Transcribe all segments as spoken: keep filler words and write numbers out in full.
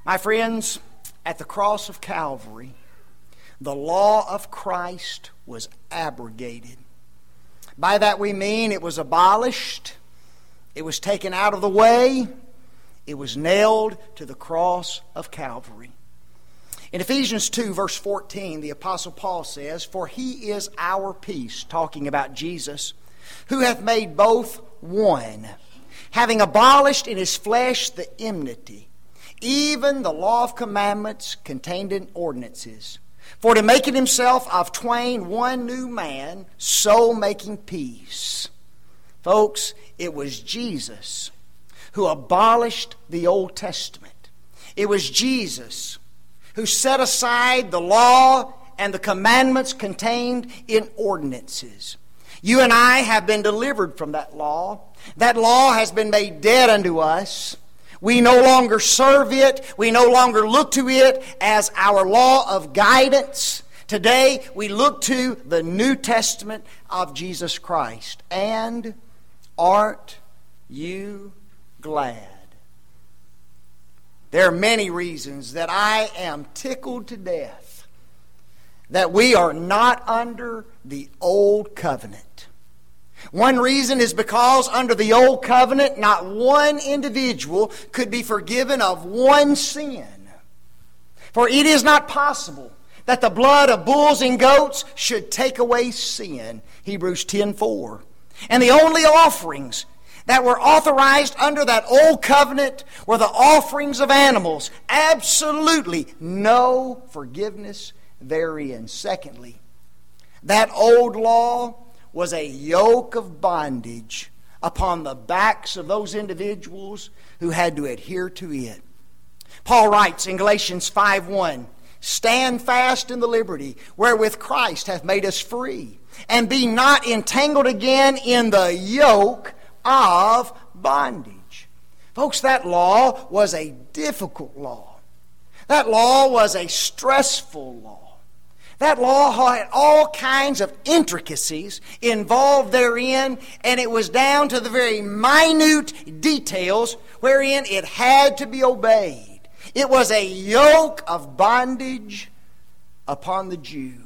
My friends, at the cross of Calvary, the law of Christ was abrogated. By that we mean it was abolished, it was taken out of the way, it was nailed to the cross of Calvary. In Ephesians two, verse fourteen, the Apostle Paul says, "For he is our peace," talking about Jesus, "who hath made both one, having abolished in his flesh the enmity, even the law of commandments contained in ordinances, for to make in himself of twain one new man, so making peace." Folks, it was Jesus who abolished the Old Testament. It was Jesus who set aside the law and the commandments contained in ordinances. You and I have been delivered from that law. That law has been made dead unto us. We no longer serve it. We no longer look to it as our law of guidance. Today, we look to the New Testament of Jesus Christ. And aren't you glad? There are many reasons that I am tickled to death that we are not under the old covenant. One reason is because under the old covenant, not one individual could be forgiven of one sin. For it is not possible that the blood of bulls and goats should take away sin. Hebrews ten four. And the only offerings that were authorized under that old covenant were the offerings of animals. Absolutely no forgiveness therein. Secondly, that old law was a yoke of bondage upon the backs of those individuals who had to adhere to it. Paul writes in Galatians five one, "Stand fast in the liberty wherewith Christ hath made us free, and be not entangled again in the yoke of bondage." Folks, that law was a difficult law. That law was a stressful law. That law had all kinds of intricacies involved therein, and it was down to the very minute details wherein it had to be obeyed. It was a yoke of bondage upon the Jew.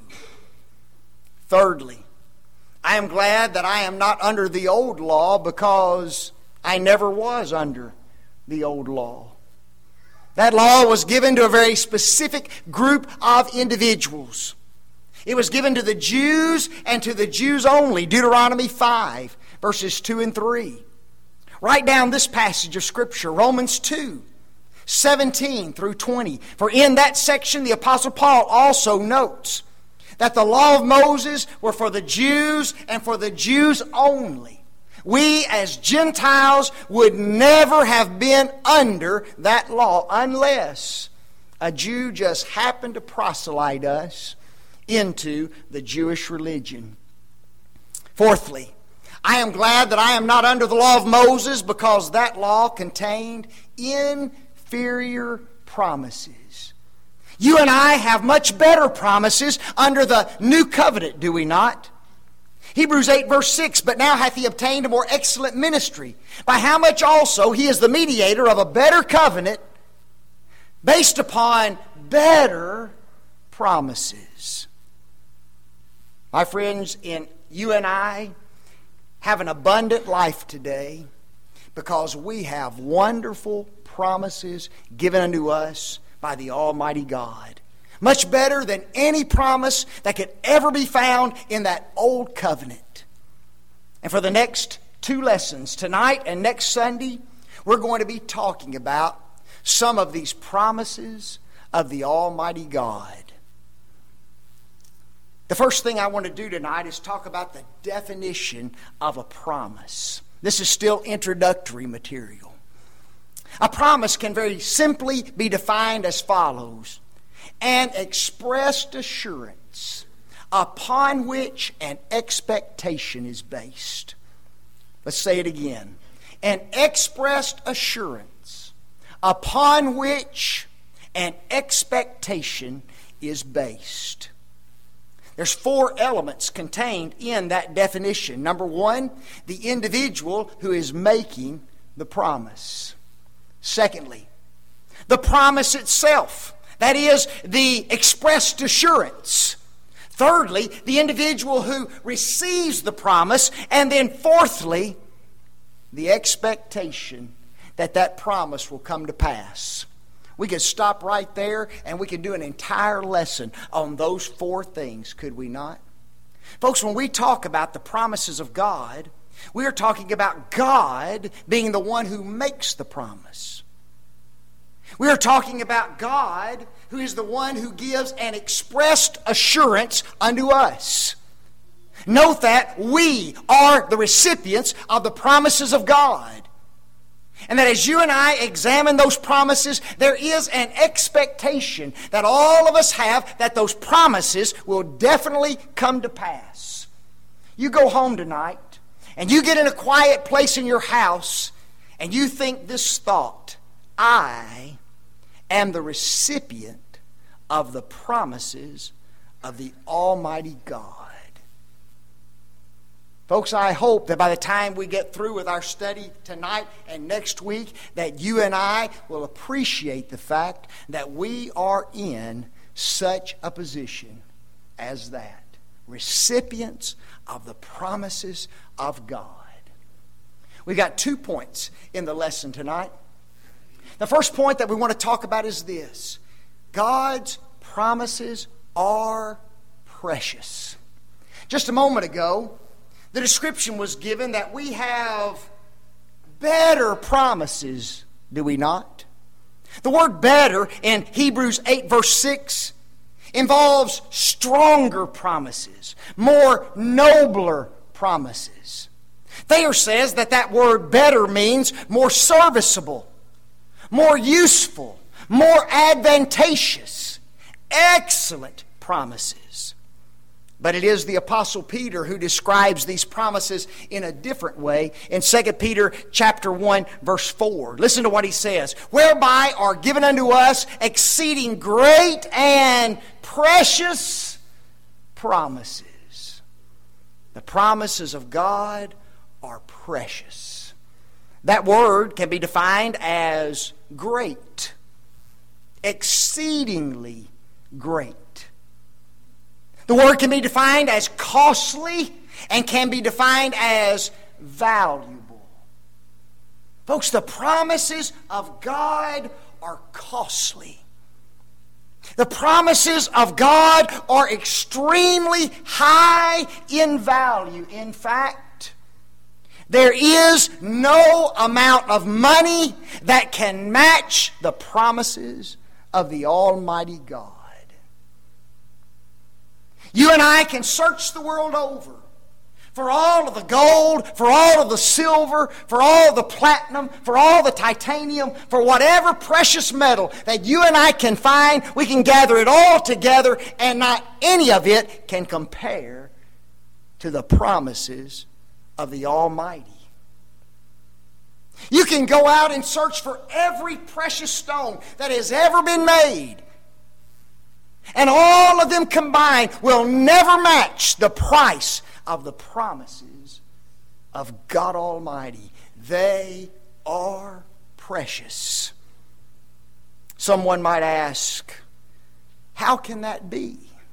Thirdly, I am glad that I am not under the old law because I never was under the old law. That law was given to a very specific group of individuals. It was given to the Jews and to the Jews only. Deuteronomy five, verses two and three. Write down this passage of Scripture, Romans two, seventeen through twenty. For in that section the Apostle Paul also notes that the law of Moses were for the Jews and for the Jews only. We as Gentiles would never have been under that law unless a Jew just happened to proselyte us into the Jewish religion. Fourthly, I am glad that I am not under the law of Moses because that law contained inferior promises. You and I have much better promises under the new covenant, do we not? Hebrews eight verse six, "But now hath he obtained a more excellent ministry, by how much also he is the mediator of a better covenant, based upon better promises." My friends, in you and I have an abundant life today because we have wonderful promises given unto us by the Almighty God. Much better than any promise that could ever be found in that old covenant. And for the next two lessons, tonight and next Sunday, we're going to be talking about some of these promises of the Almighty God. The first thing I want to do tonight is talk about the definition of a promise. This is still introductory material. A promise can very simply be defined as follows: an expressed assurance upon which an expectation is based. Let's say it again. An expressed assurance upon which an expectation is based. There's four elements contained in that definition. Number one, the individual who is making the promise. Secondly, the promise itself, that is, the expressed assurance. Thirdly, the individual who receives the promise. And then fourthly, the expectation that that promise will come to pass. We could stop right there and we could do an entire lesson on those four things, could we not? Folks, when we talk about the promises of God, we are talking about God being the one who makes the promise. We are talking about God who is the one who gives an expressed assurance unto us. Note that we are the recipients of the promises of God. And that as you and I examine those promises, there is an expectation that all of us have that those promises will definitely come to pass. You go home tonight and you get in a quiet place in your house and you think this thought, I am the recipient of the promises of the Almighty God. Folks, I hope that by the time we get through with our study tonight and next week, that you and I will appreciate the fact that we are in such a position as that. Recipients of the promises of God. We've got two points in the lesson tonight. The first point that we want to talk about is this. God's promises are precious. Just a moment ago, the description was given that we have better promises, do we not? The word better in Hebrews eight verse six involves stronger promises, more nobler promises. Thayer says that that word better means more serviceable, more useful, more advantageous, excellent promises. But it is the Apostle Peter who describes these promises in a different way in Second Peter chapter one, verse four. Listen to what he says. Whereby are given unto us exceeding great and precious promises. The promises of God are precious. That word can be defined as great, exceedingly great. The word can be defined as costly and can be defined as valuable. Folks, the promises of God are costly. The promises of God are extremely high in value. In fact, there is no amount of money that can match the promises of the Almighty God. You and I can search the world over for all of the gold, for all of the silver, for all of the platinum, for all the titanium, for whatever precious metal that you and I can find. We can gather it all together, and not any of it can compare to the promises of the Almighty. You can go out and search for every precious stone that has ever been made, and all of them combined will never match the price of the promises of God Almighty. They are precious. Someone might ask, how can that be?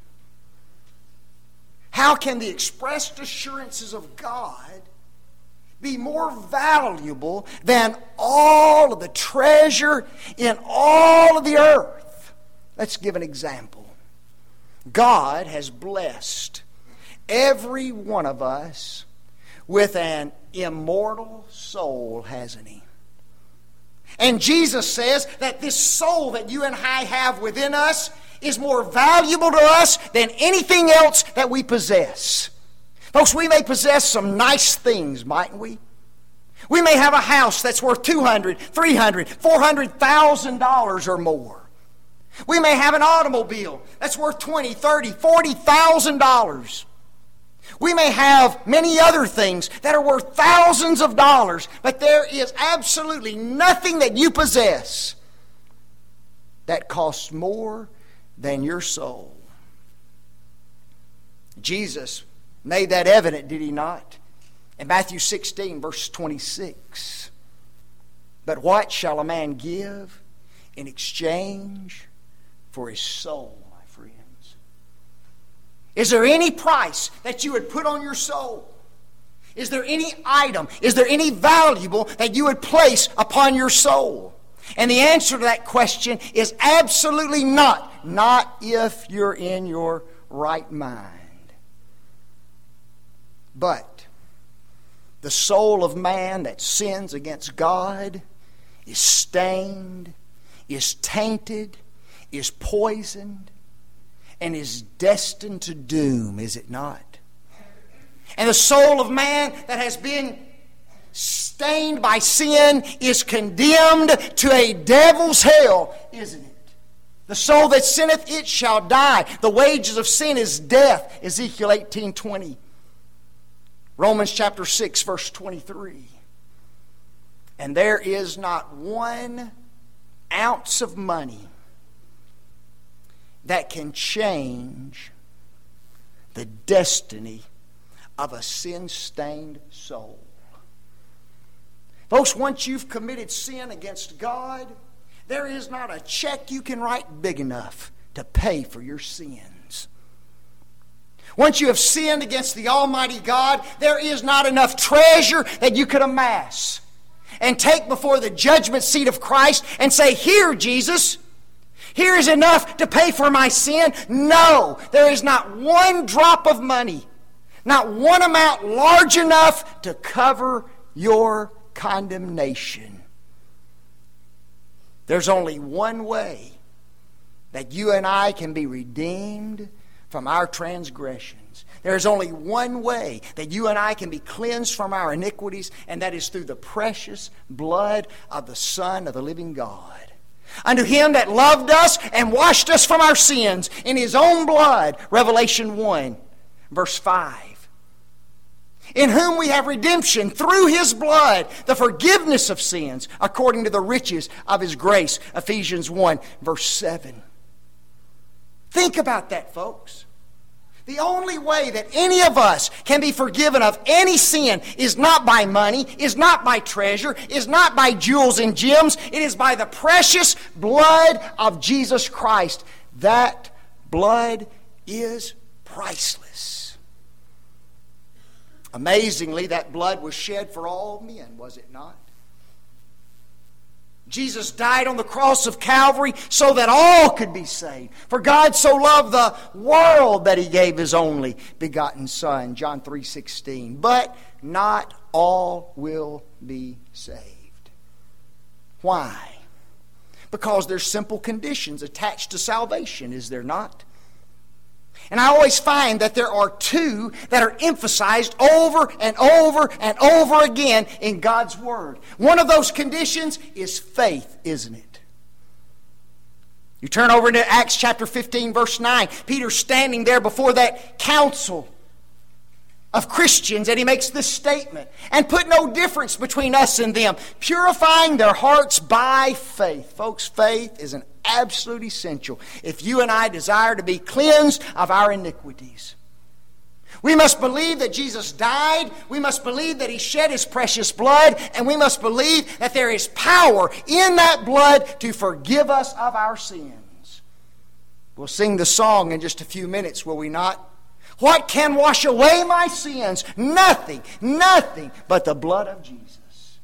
How can the expressed assurances of God be more valuable than all of the treasure in all of the earth? Let's give an example. God has blessed every one of us with an immortal soul, hasn't He? And Jesus says that this soul that you and I have within us is more valuable to us than anything else that we possess. Folks, we may possess some nice things, mightn't we? We may have a house that's worth two hundred thousand dollars, three hundred thousand dollars, four hundred thousand dollars or more. We may have an automobile that's worth twenty thousand dollars, thirty thousand dollars, forty thousand dollars. We may have many other things that are worth thousands of dollars, but there is absolutely nothing that you possess that costs more than your soul. Jesus made that evident, did He not? In Matthew sixteen, verse twenty-six. But what shall a man give in exchange for his soul, my friends? Is there any price that you would put on your soul? Is there any item, is there any valuable that you would place upon your soul? And the answer to that question is absolutely not. Not if you're in your right mind. But the soul of man that sins against God is stained, is tainted, is poisoned, and is destined to doom, is it not? And the soul of man that has been stained by sin is condemned to a devil's hell, isn't it? The soul that sinneth, it shall die. The wages of sin is death, Ezekiel eighteen twenty. Romans chapter six, verse twenty-three. And there is not one ounce of money that can change the destiny of a sin-stained soul. Folks, once you've committed sin against God, there is not a check you can write big enough to pay for your sins. Once you have sinned against the Almighty God, there is not enough treasure that you could amass and take before the judgment seat of Christ and say, "Here, Jesus, here is enough to pay for my sin." No, there is not one drop of money, not one amount large enough to cover your condemnation. There's only one way that you and I can be redeemed from our transgressions. There's only one way that you and I can be cleansed from our iniquities, and that is through the precious blood of the Son of the living God. Unto him that loved us and washed us from our sins in his own blood, Revelation one, verse five. In whom we have redemption through his blood, the forgiveness of sins, according to the riches of his grace, Ephesians one, verse seven. Think about that, folks. The only way that any of us can be forgiven of any sin is not by money, is not by treasure, is not by jewels and gems. It is by the precious blood of Jesus Christ. That blood is priceless. Amazingly, that blood was shed for all men, was it not? Jesus died on the cross of Calvary so that all could be saved. For God so loved the world that he gave his only begotten Son, John three sixteen. But not all will be saved. Why? Because there's simple conditions attached to salvation, is there not? And I always find that there are two that are emphasized over and over and over again in God's Word. One of those conditions is faith, isn't it? You turn over to Acts chapter fifteen, verse nine. Peter's standing there before that council of Christians, and he makes this statement: "And put no difference between us and them, purifying their hearts by faith." Folks, faith is an absolute essential if you and I desire to be cleansed of our iniquities. We must believe that Jesus died. We must believe that he shed his precious blood. And we must believe that there is power in that blood to forgive us of our sins. We'll sing the song in just a few minutes, will we not? What can wash away my sins? Nothing, nothing but the blood of Jesus.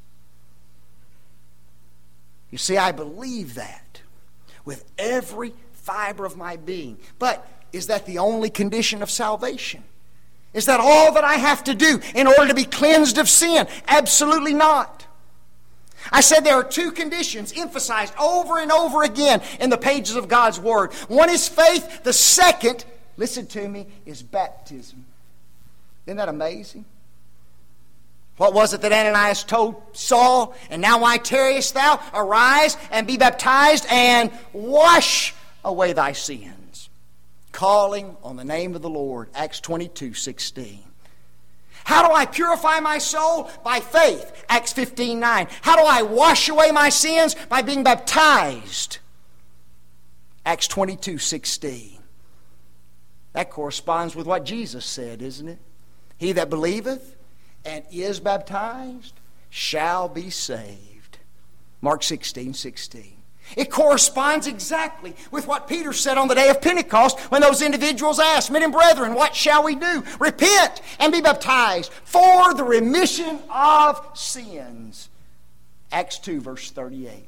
You see, I believe that with every fiber of my being. But is that the only condition of salvation? Is that all that I have to do in order to be cleansed of sin? Absolutely not. I said there are two conditions emphasized over and over again in the pages of God's Word. One is faith. The second, listen to me, is baptism. Isn't that amazing? What was it that Ananias told Saul? "And now why tarriest thou? Arise and be baptized and wash away thy sins, calling on the name of the Lord." Acts twenty-two sixteen. How do I purify my soul? By faith. Acts fifteen nine. How do I wash away my sins? By being baptized. Acts twenty-two sixteen. That corresponds with what Jesus said, isn't it? "He that believeth and is baptized shall be saved." Mark sixteen sixteen. It corresponds exactly with what Peter said on the day of Pentecost when those individuals asked, "Men and brethren, what shall we do?" "Repent and be baptized for the remission of sins." Acts two, verse thirty-eight.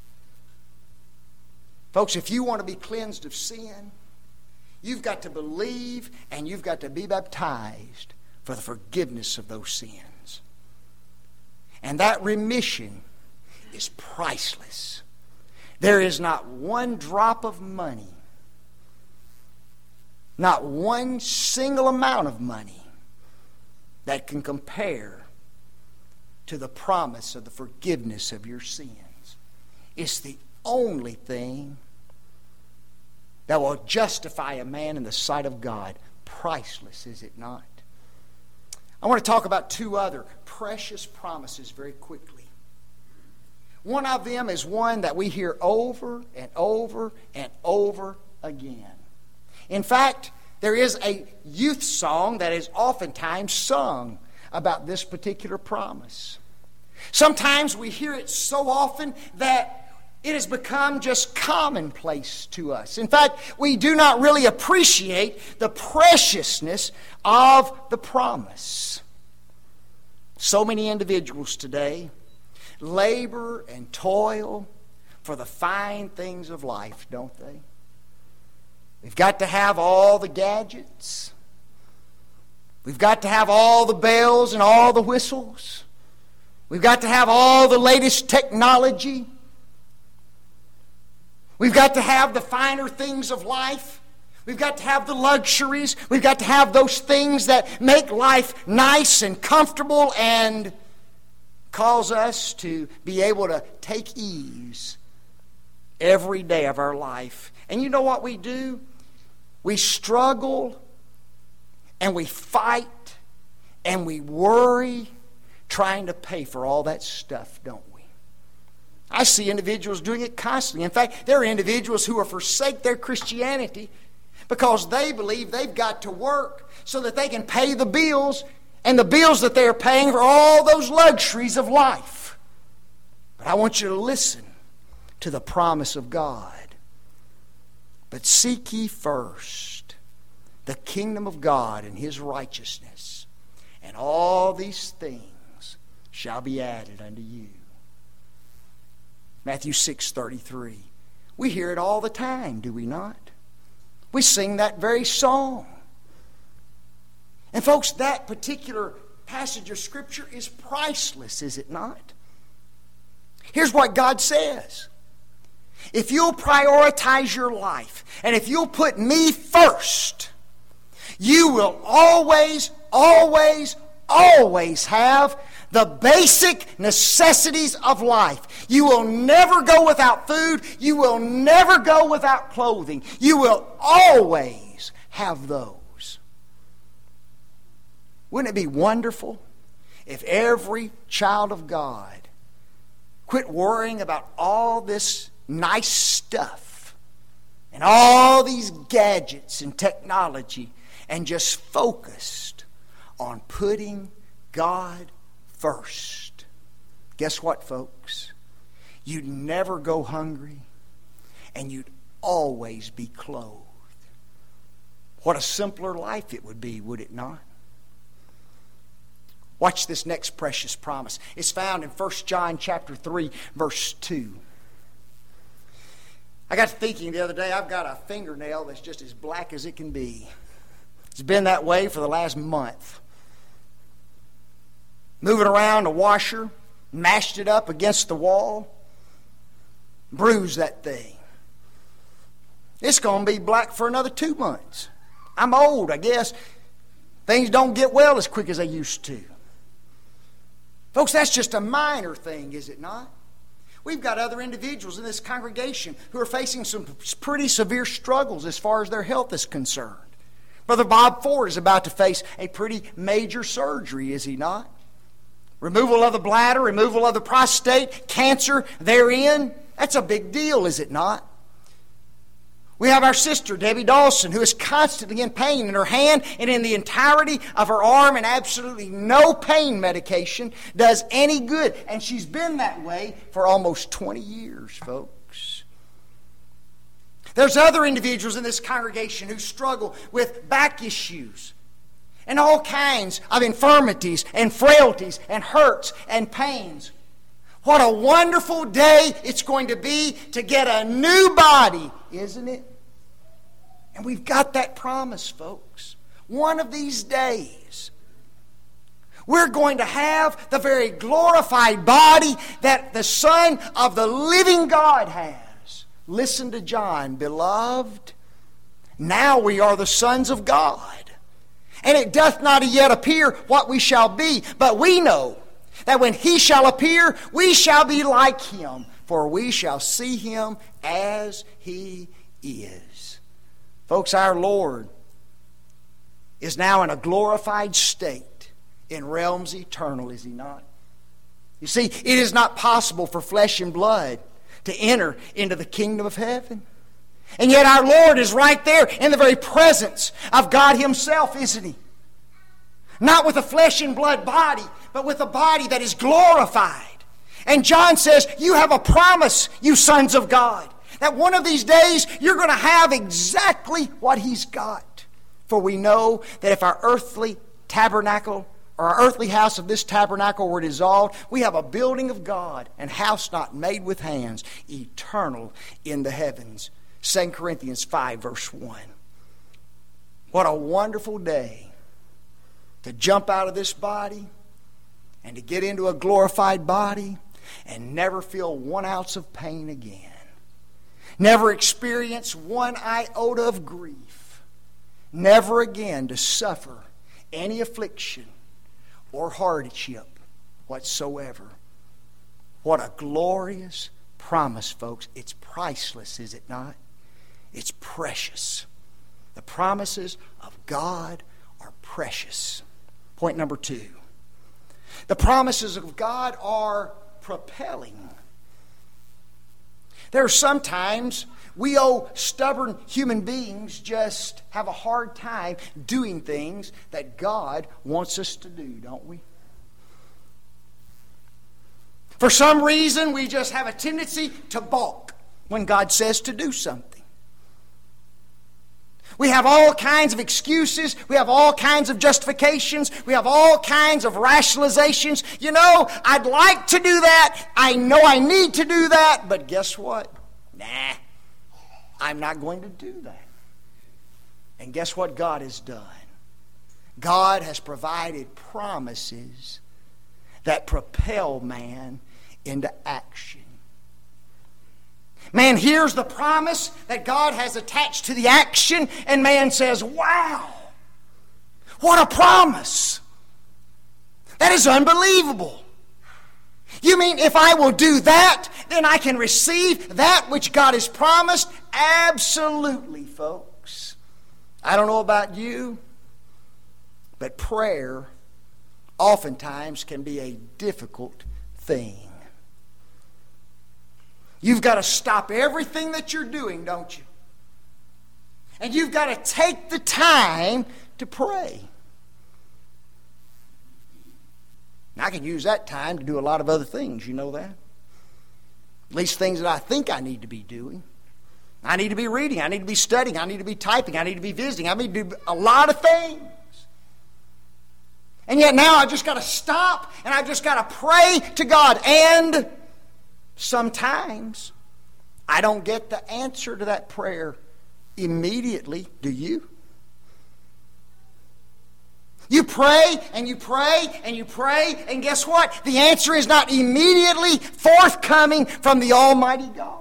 Folks, if you want to be cleansed of sin, you've got to believe and you've got to be baptized for the forgiveness of those sins. And that remission is priceless. There is not one drop of money, not one single amount of money that can compare to the promise of the forgiveness of your sins. It's the only thing that will justify a man in the sight of God. Priceless, is it not? I want to talk about two other precious promises very quickly. One of them is one that we hear over and over and over again. In fact, there is a youth song that is oftentimes sung about this particular promise. Sometimes we hear it so often that it has become just commonplace to us. In fact, we do not really appreciate the preciousness of the promise. So many individuals today labor and toil for the fine things of life, don't they? We've got to have all the gadgets. We've got to have all the bells and all the whistles. We've got to have all the latest technology. We've got to have the finer things of life. We've got to have the luxuries. We've got to have those things that make life nice and comfortable and cause us to be able to take ease every day of our life. And you know what we do? We struggle and we fight and we worry trying to pay for all that stuff, don't we? I see individuals doing it constantly. In fact, there are individuals who will forsake their Christianity because they believe they've got to work so that they can pay the bills, and the bills that they are paying for all those luxuries of life. But I want you to listen to the promise of God. But seek ye first the kingdom of God and His righteousness, and all these things shall be added unto you. Matthew six thirty-three. We hear it all the time, do we not? We sing that very song. And folks, that particular passage of Scripture is priceless, is it not? Here's what God says. If you'll prioritize your life, and if you'll put me first, you will always, always, always have the basic necessities of life. You will never go without food. You will never go without clothing. You will always have those. Wouldn't it be wonderful if every child of God quit worrying about all this nice stuff and all these gadgets and technology and just focused on putting God first? Guess what, folks? You'd never go hungry and you'd always be clothed. What a simpler life it would be, would it not? Watch this next precious promise. It's found in First John chapter three, verse two. I got to thinking the other day, I've got a fingernail that's just as black as it can be. It's been that way for the last month. Moving around a washer, mashed it up against the wall, bruised that thing. It's going to be black for another two months. I'm old, I guess. Things don't get well as quick as they used to. Folks, that's just a minor thing, is it not? We've got other individuals in this congregation who are facing some pretty severe struggles as far as their health is concerned. Brother Bob Ford is about to face a pretty major surgery, is he not? Removal of the bladder, removal of the prostate, cancer therein. That's a big deal, is it not? We have our sister, Debbie Dawson, who is constantly in pain in her hand and in the entirety of her arm, and absolutely no pain medication does any good. And she's been that way for almost twenty years, folks. There's other individuals in this congregation who struggle with back issues and all kinds of infirmities and frailties and hurts and pains. What a wonderful day it's going to be to get a new body, isn't it? And we've got that promise, folks. One of these days, we're going to have the very glorified body that the Son of the living God has. Listen to John, beloved, now we are the sons of God. And it doth not yet appear what we shall be, but we know that when He shall appear, we shall be like Him, for we shall see Him as He is. Folks, our Lord is now in a glorified state in realms eternal, is He not? You see, it is not possible for flesh and blood to enter into the kingdom of heaven. And yet our Lord is right there in the very presence of God Himself, isn't He? Not with a flesh and blood body, but with a body that is glorified. And John says, you have a promise, you sons of God, that one of these days you're going to have exactly what He's got. For we know that if our earthly tabernacle or our earthly house of this tabernacle were dissolved, we have a building of God, and house not made with hands, eternal in the heavens. Second Corinthians five, verse one. What a wonderful day to jump out of this body and to get into a glorified body and never feel one ounce of pain again. Never experience one iota of grief. Never again to suffer any affliction or hardship whatsoever. What a glorious promise, folks. It's priceless, is it not? It's precious. The promises of God are precious. Point number two. The promises of God are propelling. There are sometimes we owe stubborn human beings just have a hard time doing things that God wants us to do, don't we? For some reason, we just have a tendency to balk when God says to do something. We have all kinds of excuses. We have all kinds of justifications. We have all kinds of rationalizations. You know, I'd like to do that. I know I need to do that. But guess what? Nah, I'm not going to do that. And guess what God has done? God has provided promises that propel man into action. Man hears the promise that God has attached to the action, and man says, wow, what a promise. That is unbelievable. You mean if I will do that, then I can receive that which God has promised? Absolutely, folks. I don't know about you, but prayer oftentimes can be a difficult thing. You've got to stop everything that you're doing, don't you? And you've got to take the time to pray. Now, I can use that time to do a lot of other things, you know that? At least things that I think I need to be doing. I need to be reading. I need to be studying. I need to be typing. I need to be visiting. I need to do a lot of things. And yet now I've just got to stop and I've just got to pray to God. And sometimes I don't get the answer to that prayer immediately. Do you? You pray and you pray and you pray, and guess what? The answer is not immediately forthcoming from the Almighty God.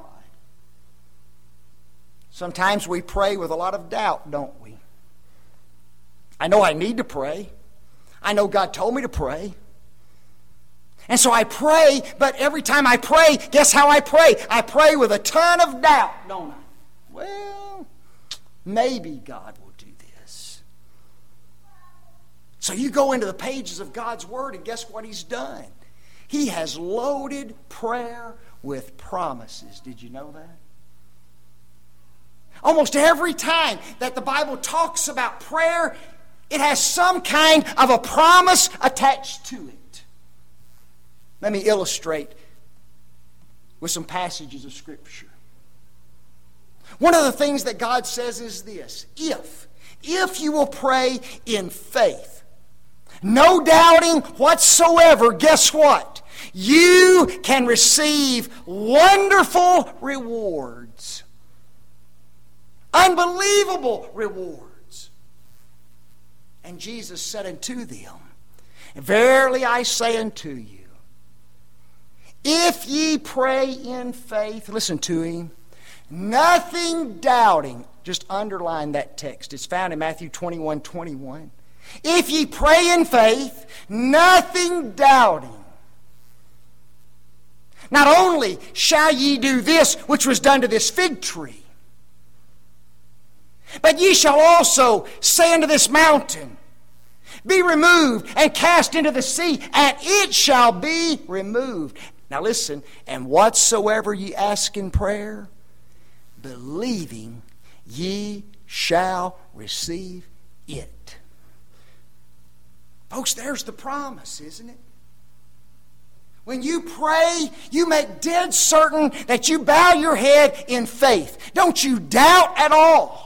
Sometimes we pray with a lot of doubt, don't we? I know I need to pray. I know God told me to pray. And so I pray, but every time I pray, guess how I pray? I pray with a ton of doubt, don't I? Well, maybe God will do this. So you go into the pages of God's Word, and guess what He's done? He has loaded prayer with promises. Did you know that? Almost every time that the Bible talks about prayer, it has some kind of a promise attached to it. Let me illustrate with some passages of Scripture. One of the things that God says is this: if, if you will pray in faith, no doubting whatsoever, guess what? You can receive wonderful rewards. Unbelievable rewards. And Jesus said unto them, verily I say unto you, if ye pray in faith, listen to him, nothing doubting. Just underline that text. It's found in Matthew twenty-one twenty-one. If ye pray in faith, nothing doubting. Not only shall ye do this which was done to this fig tree, but ye shall also say unto this mountain, be removed and cast into the sea, and it shall be removed. Now listen, and whatsoever ye ask in prayer, believing, ye shall receive it. Folks, there's the promise, isn't it? When you pray, you make dead certain that you bow your head in faith. Don't you doubt at all.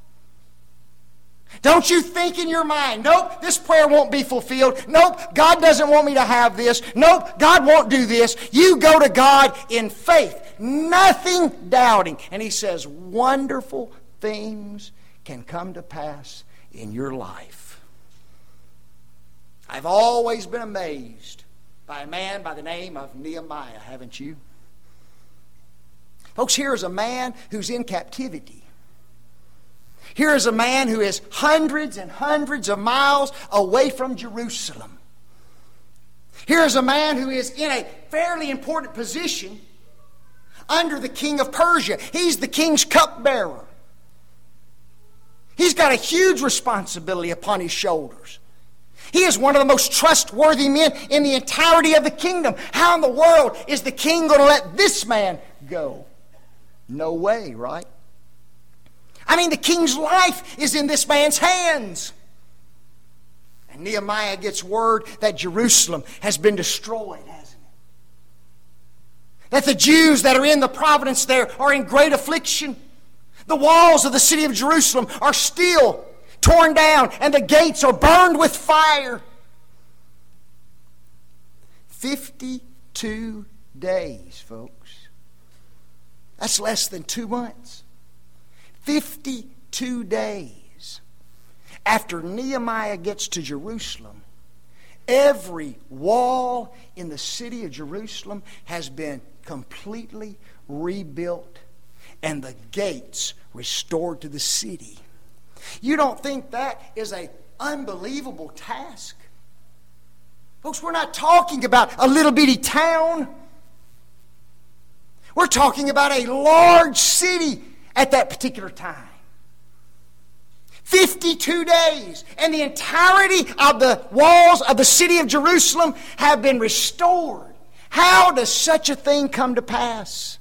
Don't you think in your mind, nope, this prayer won't be fulfilled. Nope, God doesn't want me to have this. Nope, God won't do this. You go to God in faith, nothing doubting. And He says, wonderful things can come to pass in your life. I've always been amazed by a man by the name of Nehemiah, haven't you? Folks, here is a man who's in captivity. Here is a man who is hundreds and hundreds of miles away from Jerusalem. Here is a man who is in a fairly important position under the king of Persia. He's the king's cupbearer. He's got a huge responsibility upon his shoulders. He is one of the most trustworthy men in the entirety of the kingdom. How in the world is the king going to let this man go? No way, right? I mean, the king's life is in this man's hands. And Nehemiah gets word that Jerusalem has been destroyed, hasn't it? That the Jews that are in the province there are in great affliction. The walls of the city of Jerusalem are still torn down, and the gates are burned with fire. Fifty-two days, folks. That's less than two months. Fifty-two days after Nehemiah gets to Jerusalem, every wall in the city of Jerusalem has been completely rebuilt and the gates restored to the city. You don't think that is an unbelievable task? Folks, we're not talking about a little bitty town. We're talking about a large city at that particular time. fifty-two days, and the entirety of the walls of the city of Jerusalem have been restored. How does such a thing come to pass?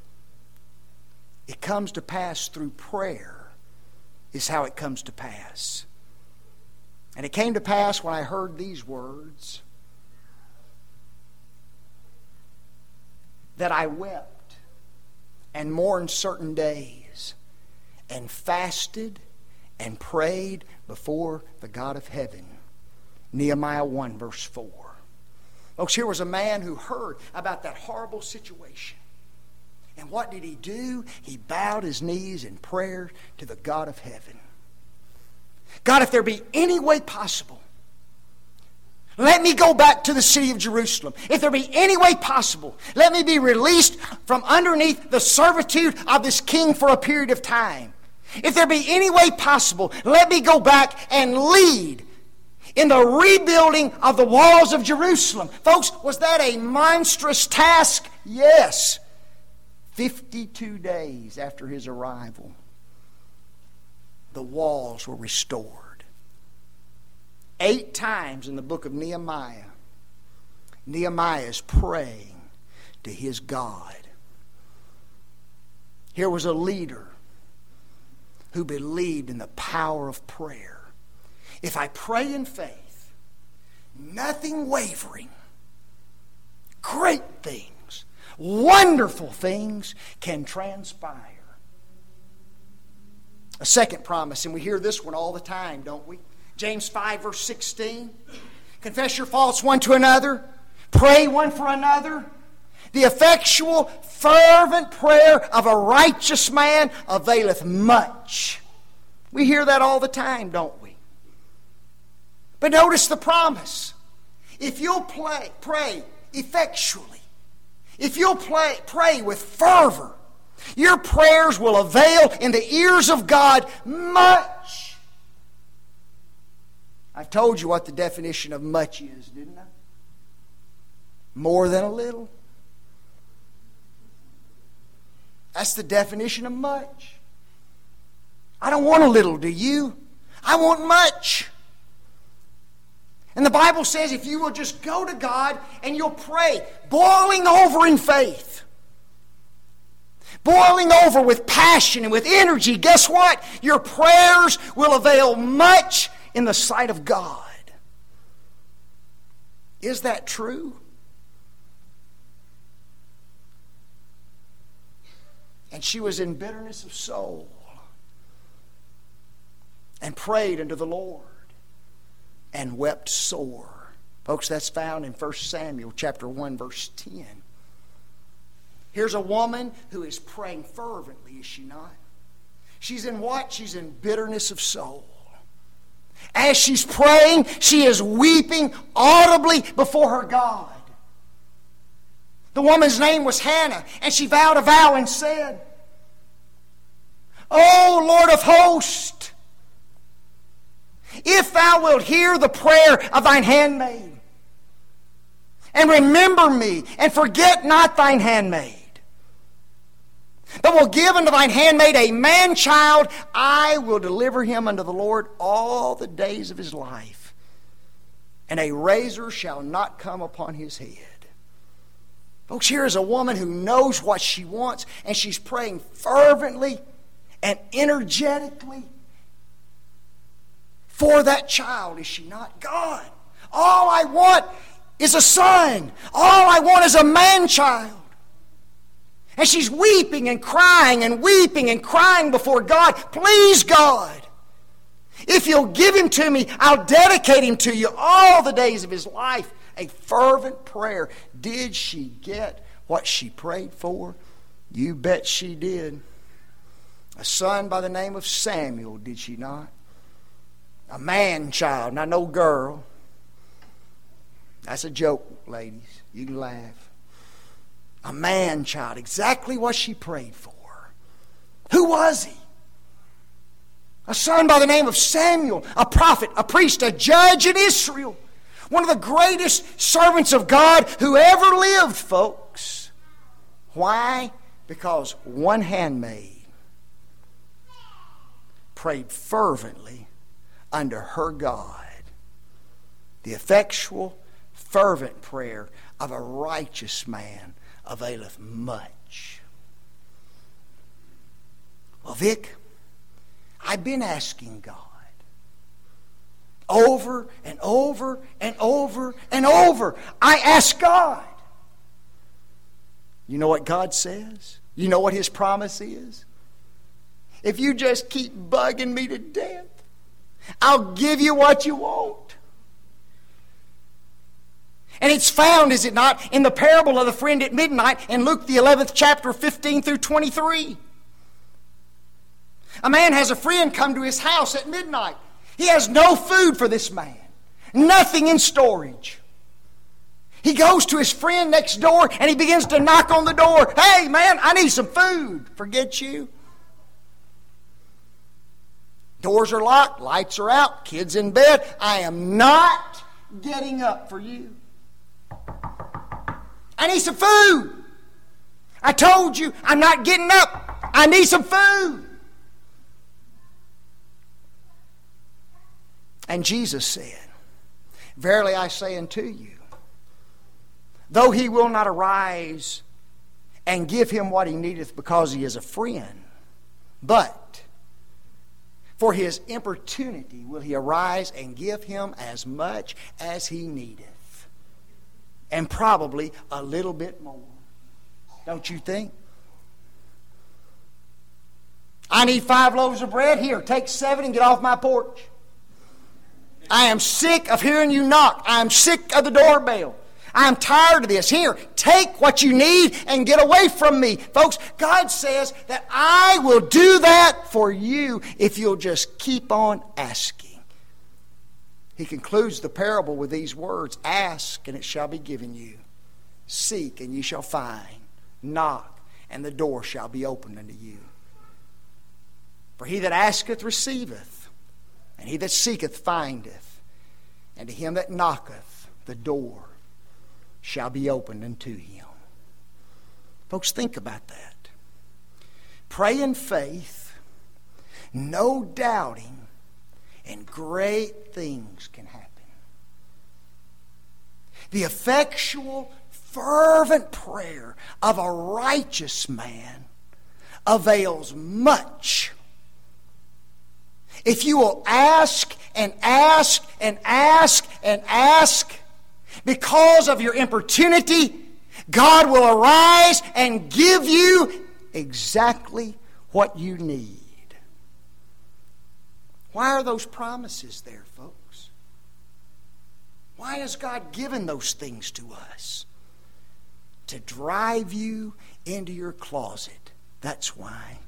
It comes to pass through prayer. Is how it comes to pass. And it came to pass when I heard these words that I wept and mourned certain days and fasted and prayed before the God of heaven. Nehemiah one verse four. Folks, here was a man who heard about that horrible situation. And what did he do? He bowed his knees in prayer to the God of heaven. God, if there be any way possible, let me go back to the city of Jerusalem. If there be any way possible, let me be released from underneath the servitude of this king for a period of time. If there be any way possible, let me go back and lead in the rebuilding of the walls of Jerusalem. Folks, was that a monstrous task? Yes. fifty-two days after his arrival, the walls were restored. Eight times in the book of Nehemiah, Nehemiah is praying to his God. Here was a leader who believed in the power of prayer. If I pray in faith, nothing wavering, great things, wonderful things can transpire. A second promise, and we hear this one all the time, don't we? James five, verse sixteen. Confess your faults one to another. Pray one for another. The effectual, fervent prayer of a righteous man availeth much. We hear that all the time, don't we? But notice the promise. If you'll play, pray effectually, if you'll play, pray with fervor, your prayers will avail in the ears of God much. I've told you what the definition of much is, didn't I? More than a little. That's the definition of much. I don't want a little, do you? I want much. And the Bible says if you will just go to God and you'll pray, boiling over in faith, boiling over with passion and with energy, guess what? Your prayers will avail much in the sight of God. Is that true? And she was in bitterness of soul and prayed unto the Lord and wept sore. Folks, that's found in First Samuel chapter one, verse ten. Here's a woman who is praying fervently, is she not? She's in what? She's in bitterness of soul. As she's praying, she is weeping audibly before her God. The woman's name was Hannah, and she vowed a vow and said, O Lord of hosts, if thou wilt hear the prayer of thine handmaid, and remember me, and forget not thine handmaid, but will give unto thine handmaid a man-child, I will deliver him unto the Lord all the days of his life, and a razor shall not come upon his head. Folks, here is a woman who knows what she wants, and she's praying fervently and energetically for that child, is she not? God, all I want is a son. All I want is a man-child. And she's weeping and crying and weeping and crying before God. Please, God, if you'll give him to me, I'll dedicate him to you all the days of his life. A fervent prayer. Did she get what she prayed for? You bet she did. A son by the name of Samuel, did she not? A man-child, not no girl. That's a joke, ladies. You can laugh. A man-child, exactly what she prayed for. Who was he? A son by the name of Samuel, a prophet, a priest, a judge in Israel. One of the greatest servants of God who ever lived, folks. Why? Because one handmaid prayed fervently unto her God. The effectual, fervent prayer of a righteous man availeth much. Well, Vic, I've been asking God over and over and over and over. I ask God. You know what God says? You know what His promise is? If you just keep bugging me to death, I'll give you what you want. And it's found, is it not, in the parable of the friend at midnight in Luke the eleventh chapter, fifteen through twenty-three. A man has a friend come to his house at midnight. He has no food for this man. Nothing in storage. He goes to his friend next door and he begins to knock on the door. Hey man, I need some food. Forget you. Doors are locked, lights are out, kids in bed. I am not getting up for you. I need some food. I told you I'm not getting up. I need some food. And Jesus said, verily I say unto you, though he will not arise and give him what he needeth because he is a friend, but for his importunity will he arise and give him as much as he needeth, and probably a little bit more. Don't you think? I need five loaves of bread. Here, take seven and get off my porch. I am sick of hearing you knock. I am sick of the doorbell. I am tired of this. Here, take what you need and get away from me. Folks, God says that I will do that for you if you'll just keep on asking. He concludes the parable with these words, ask and it shall be given you. Seek and ye shall find. Knock and the door shall be opened unto you. For he that asketh receiveth, and he that seeketh findeth, and to him that knocketh the door shall be opened unto him. Folks, think about that. Pray in faith, no doubting, and great things can happen. The effectual, fervent prayer of a righteous man avails much. If you will ask and ask and ask and ask because of your importunity, God will arise and give you exactly what you need. Why are those promises there, folks? Why has God given those things to us? To drive you into your closet. That's why.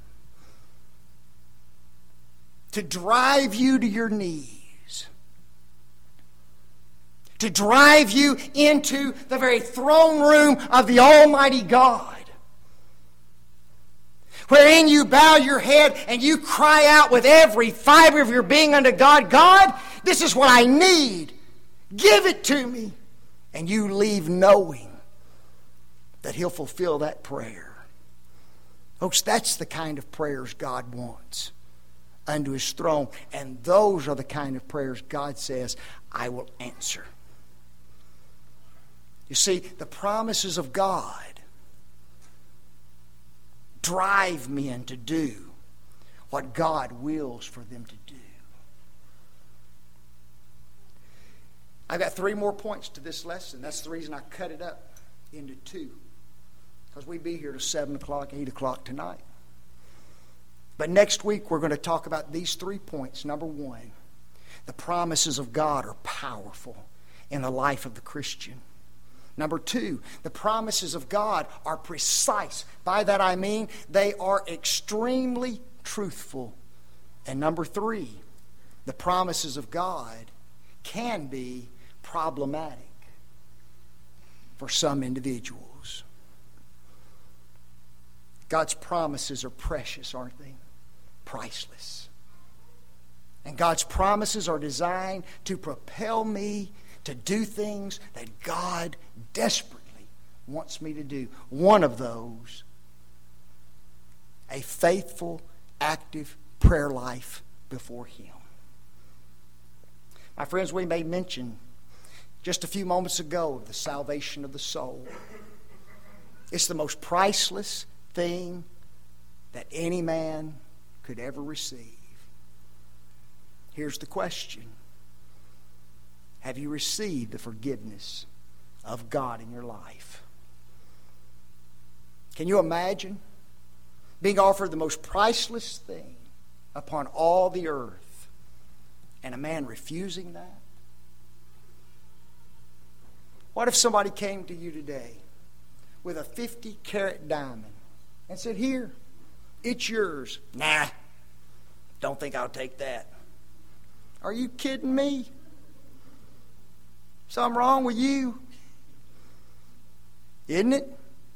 To drive you to your knees. To drive you into the very throne room of the Almighty God. Wherein you bow your head and you cry out with every fiber of your being unto God, God, this is what I need. Give it to me. And you leave knowing that He'll fulfill that prayer. Folks, that's the kind of prayers God wants unto His throne. And those are the kind of prayers God says, I will answer. You see, the promises of God drive men to do what God wills for them to do. I've got three more points to this lesson. That's the reason I cut it up into two. Because we'd be here till seven o'clock, eight o'clock tonight. But next week we're going to talk about these three points. Number one, the promises of God are powerful in the life of the Christian. Number two, the promises of God are precise. By that I mean they are extremely truthful. And number three, the promises of God can be problematic for some individuals. God's promises are precious, aren't they? Priceless. And God's promises are designed to propel me to do things that God desperately wants me to do. One of those, a faithful, active prayer life before Him. My friends, we made mention just a few moments ago of the salvation of the soul. It's the most priceless thing that any man could ever receive. Here's the question. Have you received the forgiveness of God in your life? Can you imagine being offered the most priceless thing upon all the earth and a man refusing that? What if somebody came to you today with a fifty carat diamond and said, here, it's yours. Nah, don't think I'll take that. Are you kidding me? Something wrong with you? Isn't it?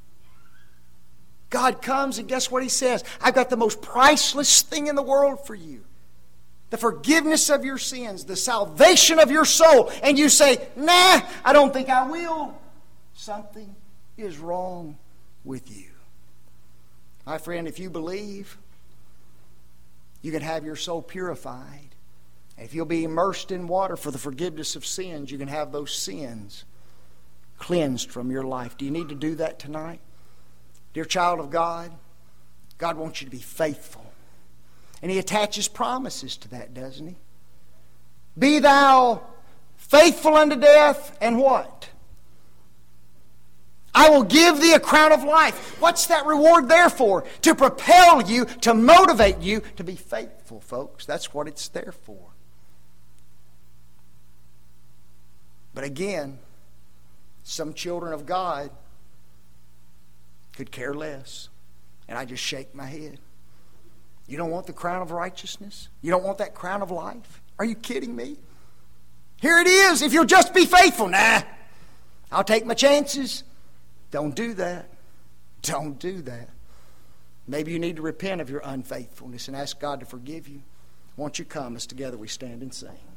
God comes and guess what He says? I've got the most priceless thing in the world for you. The forgiveness of your sins, the salvation of your soul. And you say, nah, I don't think I will. Something is wrong with you. My friend, if you believe, you can have your soul purified. If you'll be immersed in water for the forgiveness of sins, you can have those sins cleansed from your life. Do you need to do that tonight? Dear child of God, God wants you to be faithful. And He attaches promises to that, doesn't He? Be thou faithful unto death, and what? I will give thee a crown of life. What's that reward there for? To propel you, to motivate you to be faithful, folks. That's what it's there for. But again, some children of God could care less. And I just shake my head. You don't want the crown of righteousness? You don't want that crown of life? Are you kidding me? Here it is. If you'll just be faithful. Nah, I'll take my chances. Don't do that. Don't do that. Maybe you need to repent of your unfaithfulness and ask God to forgive you. Won't you come as together we stand and sing?